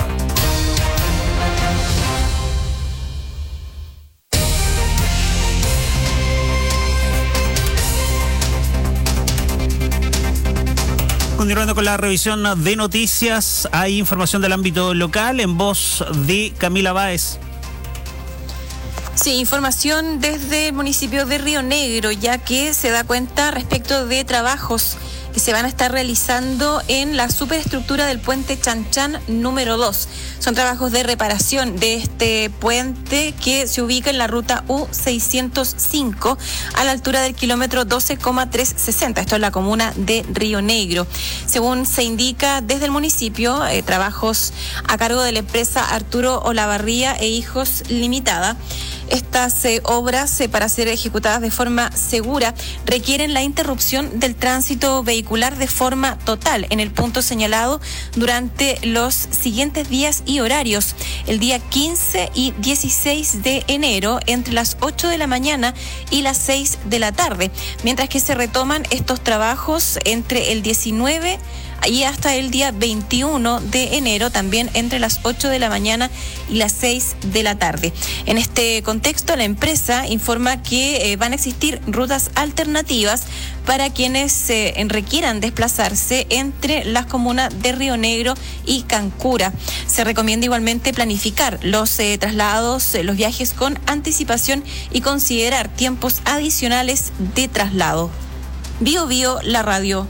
Continuando con la revisión de noticias, hay información del ámbito local en voz de Camila Báez. Sí, información desde el municipio de Río Negro, ya que se da cuenta respecto de trabajos que se van a estar realizando en la superestructura del puente Chanchan número dos. Son trabajos de reparación de este puente que se ubica en la ruta U seiscientos cinco a la altura del kilómetro doce coma trescientos sesenta. Esto es la comuna de Río Negro. Según se indica desde el municipio, eh, trabajos a cargo de la empresa Arturo Olavarría e Hijos Limitada. Estas eh, obras, eh, para ser ejecutadas de forma segura, requieren la interrupción del tránsito vehicular de forma total en el punto señalado durante los siguientes días y horarios. El día quince y dieciséis de enero, entre las ocho de la mañana y las seis de la tarde, mientras que se retoman estos trabajos entre el diecinueve y hasta el día veintiuno de enero, también entre las ocho de la mañana y las seis de la tarde. En este contexto, la empresa informa que eh, van a existir rutas alternativas para quienes eh, requieran desplazarse entre las comunas de Río Negro y Cancura. Se recomienda igualmente planificar los eh, traslados, eh, los viajes con anticipación y considerar tiempos adicionales de traslado. Bio Bio, la radio.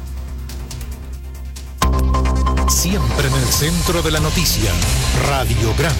Siempre en el centro de la noticia, Radiograma.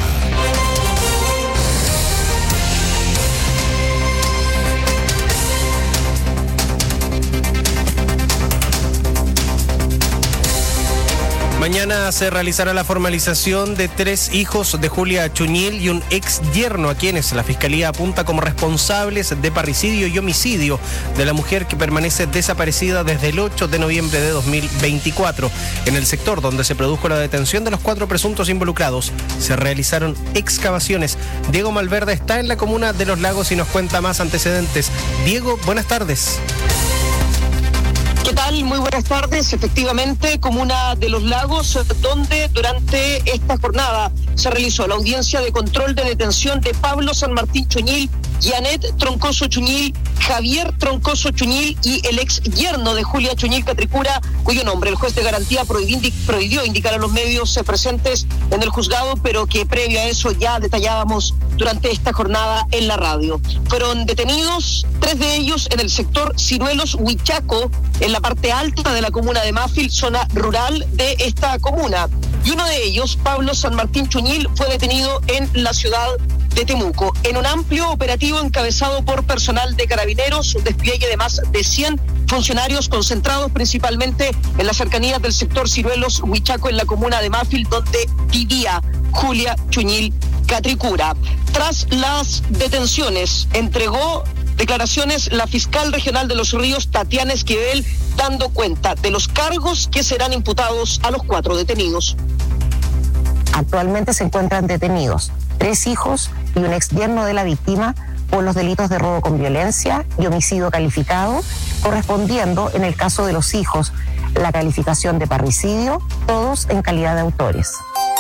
Mañana se realizará la formalización de tres hijos de Julia Chuñil y un ex yerno a quienes la Fiscalía apunta como responsables de parricidio y homicidio de la mujer que permanece desaparecida desde el ocho de noviembre de dos mil veinticuatro. En el sector donde se produjo la detención de los cuatro presuntos involucrados se realizaron excavaciones. Diego Malverde está en la comuna de Los Lagos y nos cuenta más antecedentes. Diego, buenas tardes. ¿Qué tal? Muy buenas tardes. Efectivamente, comuna de Los Lagos, donde durante esta jornada se realizó la audiencia de control de detención de Pablo San Martín Chuñil, Janet Troncoso Chuñil, Javier Troncoso Chuñil y el ex yerno de Julia Chuñil Catricura, cuyo nombre el juez de garantía prohibió indicar a los medios presentes en el juzgado, pero que previo a eso ya detallábamos durante esta jornada en la radio. Fueron detenidos tres de ellos en el sector Ciruelos Huichaco, en la parte alta de la comuna de Mafil, zona rural de esta comuna. Y uno de ellos, Pablo San Martín Chuñil, fue detenido en la ciudad de Temuco, en un amplio operativo encabezado por personal de Carabineros, un despliegue de más de cien funcionarios concentrados principalmente en las cercanías del sector Ciruelos Huichaco, en la comuna de Mafil, donde vivía Julia Chuñil Catricura. Tras las detenciones, entregó declaraciones la fiscal regional de Los Ríos, Tatiana Esquivel, dando cuenta de los cargos que serán imputados a los cuatro detenidos. Actualmente se encuentran detenidos tres hijos y un ex yerno de la víctima por los delitos de robo con violencia y homicidio calificado, correspondiendo en el caso de los hijos la calificación de parricidio, todos en calidad de autores.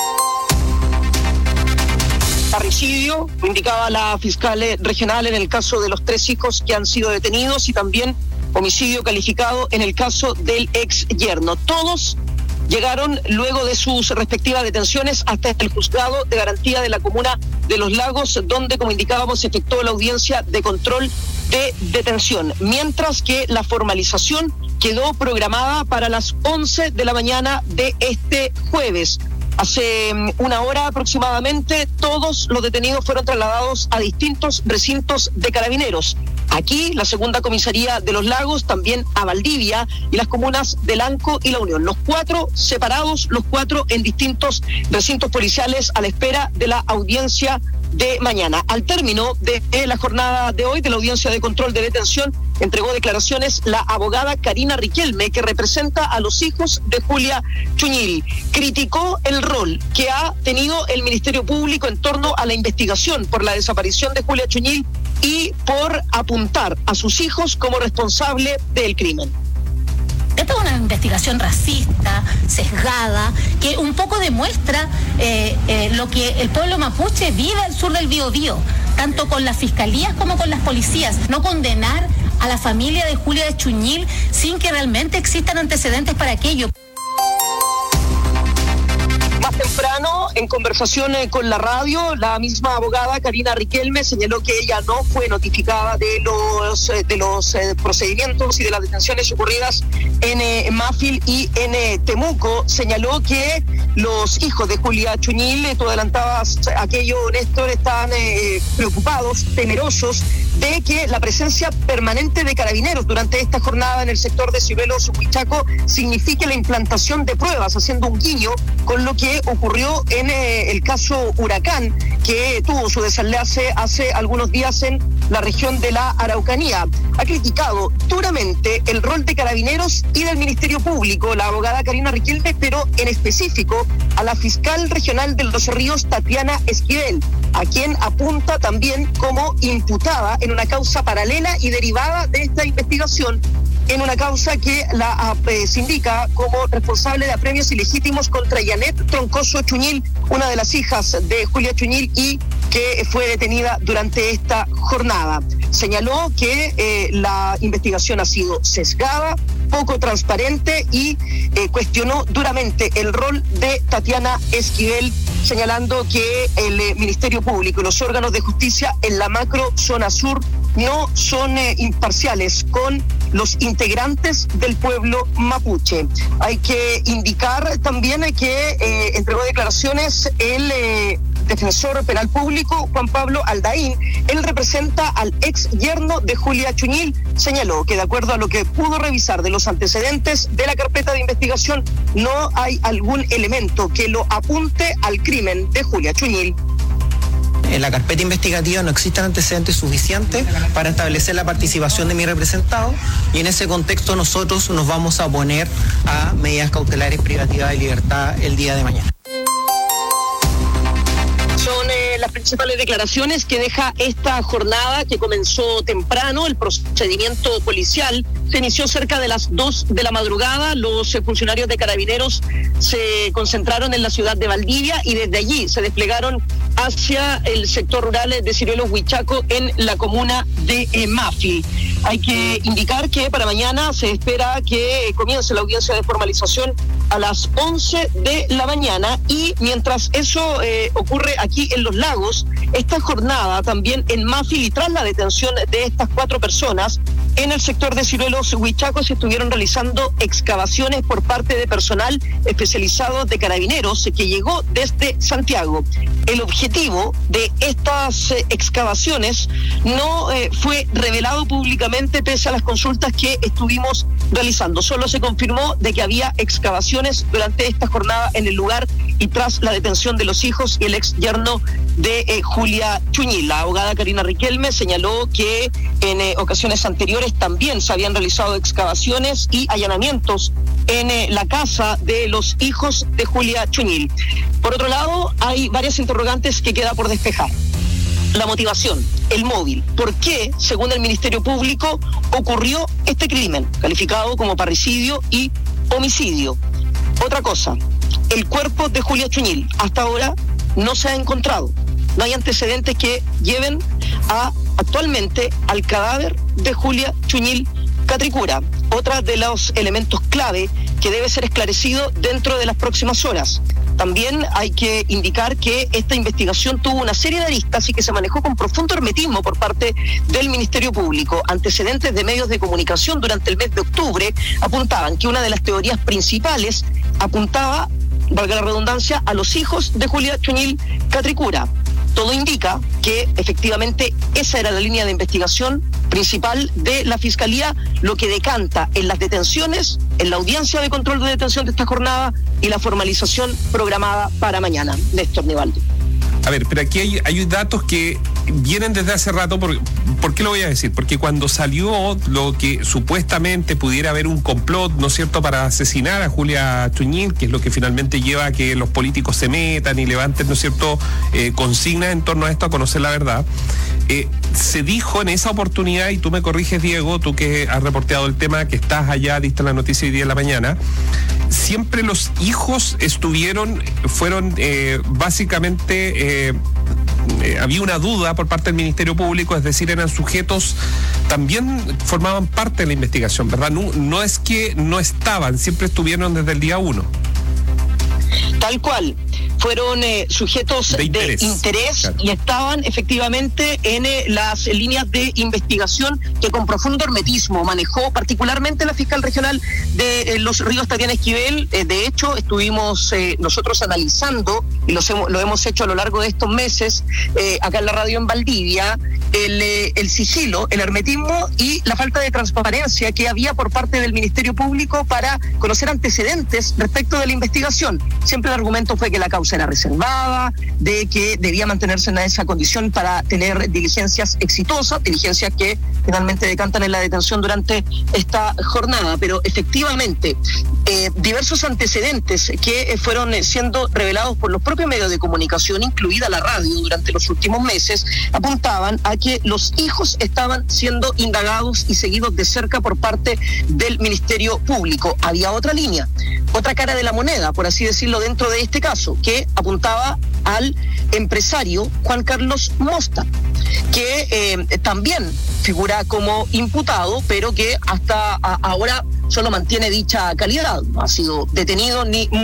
Parricidio, lo indicaba la fiscal regional en el caso de los tres hijos que han sido detenidos, y también homicidio calificado en el caso del ex yerno. Todos llegaron luego de sus respectivas detenciones hasta el juzgado de garantía de la comuna de Los Lagos, donde, como indicábamos, se efectuó la audiencia de control de detención, mientras que la formalización quedó programada para las once de la mañana de este jueves. Hace una hora aproximadamente, todos los detenidos fueron trasladados a distintos recintos de Carabineros. Aquí, la segunda comisaría de Los Lagos, también a Valdivia y las comunas de Lanco y La Unión. Los cuatro separados, los cuatro en distintos recintos policiales a la espera de la audiencia de mañana. Al término de la jornada de hoy, de la audiencia de control de detención, entregó declaraciones la abogada Karina Riquelme, que representa a los hijos de Julia Chuñil. Criticó el rol que ha tenido el Ministerio Público en torno a la investigación por la desaparición de Julia Chuñil y por apuntar a sus hijos como responsable del crimen. Esta es una investigación racista, sesgada, que un poco demuestra eh, eh, lo que el pueblo mapuche vive al sur del Biobío, tanto con las fiscalías como con las policías. No condenar a la familia de Julia Chuñil sin que realmente existan antecedentes para aquello. Más temprano, en conversación con la radio, la misma abogada Karina Riquelme señaló que ella no fue notificada de los de los eh, procedimientos y de las detenciones ocurridas en eh, Mafil y en eh, Temuco. Señaló que los hijos de Julia Chuñil, eh, tú adelantabas aquello, Néstor, están eh, preocupados, temerosos de que la presencia permanente de carabineros durante esta jornada en el sector de Ciruelos, Huichaco, signifique la implantación de pruebas, haciendo un guiño con lo que ocurrió en eh, el caso Huracán, que tuvo su desenlace hace algunos días en la región de la Araucanía. Ha criticado duramente el rol de carabineros y del Ministerio Público, la abogada Karina Riquelme, pero en específico a la fiscal regional de Los Ríos, Tatiana Esquivel, a quien apunta también como imputada en una causa paralela y derivada de esta investigación, en una causa que la eh, se indica como responsable de apremios ilegítimos contra Janet Troncoso Chuñil, una de las hijas de Julia Chuñil y que fue detenida durante esta jornada. Señaló que eh, la investigación ha sido sesgada, poco transparente y eh, cuestionó duramente el rol de Tatiana Esquivel, señalando que el eh, Ministerio Público y los órganos de justicia en la macro zona sur no son eh, imparciales con los integrantes del pueblo mapuche. Hay que indicar también eh, que eh, entregó declaraciones el eh, defensor penal público Juan Pablo Aldaín. Él representa al ex yerno de Julia Chuñil. Señaló que de acuerdo a lo que pudo revisar de los antecedentes de la carpeta de investigación, no hay algún elemento que lo apunte al crimen de Julia Chuñil. En la carpeta investigativa no existen antecedentes suficientes para establecer la participación de mi representado y en ese contexto nosotros nos vamos a oponer a medidas cautelares privativas de libertad el día de mañana. Son eh, las principales declaraciones que deja esta jornada que comenzó temprano. El procedimiento policial se inició cerca de las dos de la madrugada. Los eh, funcionarios de Carabineros se concentraron en la ciudad de Valdivia y desde allí se desplegaron hacia el sector rural de Ciruelos, Huichaco, en la comuna de eh, Mafil. Hay que indicar que para mañana se espera que eh, comience la audiencia de formalización a las once de la mañana y mientras eso eh, ocurre aquí en Los Lagos, esta jornada también en Mafil y tras la detención de estas cuatro personas en el sector de Ciruelos, Huichaco, se estuvieron realizando excavaciones por parte de personal especializado de Carabineros que llegó desde Santiago. El objetivo de estas eh, excavaciones no eh, fue revelado públicamente pese a las consultas que estuvimos realizando. Solo se confirmó de que había excavaciones durante esta jornada en el lugar y tras la detención de los hijos y el ex yerno de eh, Julia Chuñil. La abogada Karina Riquelme señaló que en eh, ocasiones anteriores también se habían realizado excavaciones y allanamientos en eh, la casa de los hijos de Julia Chuñil. Por otro lado, hay varias interrogantes que queda por despejar. La motivación, el móvil. ¿Por qué, según el Ministerio Público, ocurrió este crimen, calificado como parricidio y homicidio? Otra cosa, el cuerpo de Julia Chuñil hasta ahora no se ha encontrado. No hay antecedentes que lleven a actualmente al cadáver de Julia Chuñil Catricura. otra de los elementos clave que debe ser esclarecido dentro de las próximas horas. También hay que indicar que esta investigación tuvo una serie de aristas y que se manejó con profundo hermetismo por parte del Ministerio Público. Antecedentes de medios de comunicación durante el mes de octubre apuntaban que una de las teorías principales apuntaba, valga la redundancia, a los hijos de Julia Chuñil Catricura. Todo indica que efectivamente esa era la línea de investigación principal de la Fiscalía, lo que decanta en las detenciones, en la audiencia de control de detención de esta jornada y la formalización programada para mañana. Néstor Nivaldo. A ver, pero aquí hay, hay datos que vienen desde hace rato. ¿Por, ¿Por qué lo voy a decir? Porque cuando salió lo que supuestamente pudiera haber un complot, ¿no es cierto?, para asesinar a Julia Chuñil, que es lo que finalmente lleva a que los políticos se metan y levanten, ¿no es cierto?, eh, consignas en torno a esto, a conocer la verdad. Eh, se dijo en esa oportunidad, y tú me corriges, Diego, tú que has reporteado el tema, que estás allá, diste la noticia hoy día en la mañana, siempre los hijos estuvieron, fueron eh, básicamente, eh, eh, había una duda por parte del Ministerio Público, es decir, eran sujetos, también formaban parte de la investigación, ¿verdad? No, no es que no estaban, siempre estuvieron desde el día uno. Tal cual. Fueron eh, sujetos de interés, de interés claro. Y estaban efectivamente en eh, las líneas de investigación que con profundo hermetismo manejó particularmente la fiscal regional de eh, Los Ríos, Tatiana Esquivel. Eh, de hecho, estuvimos eh, nosotros analizando, y los hemos, lo hemos hecho a lo largo de estos meses, eh, acá en la radio en Valdivia, el, eh, el sigilo, el hermetismo y la falta de transparencia que había por parte del Ministerio Público para conocer antecedentes respecto de la investigación. Siempre el argumento fue que la causa era reservada, de que debía mantenerse en esa condición para tener diligencias exitosas, diligencias que finalmente decantan en la detención durante esta jornada. Pero efectivamente, eh, diversos antecedentes que eh, fueron eh, siendo revelados por los propios medios de comunicación, incluida la radio, durante los últimos meses, apuntaban a que los hijos estaban siendo indagados y seguidos de cerca por parte del Ministerio Público. Había otra línea, otra cara de la moneda, por así decirlo, dentro de este caso, que apuntaba al empresario Juan Carlos Mosta, que eh, también figura como imputado, pero que hasta a, ahora solo mantiene dicha calidad. No ha sido detenido ni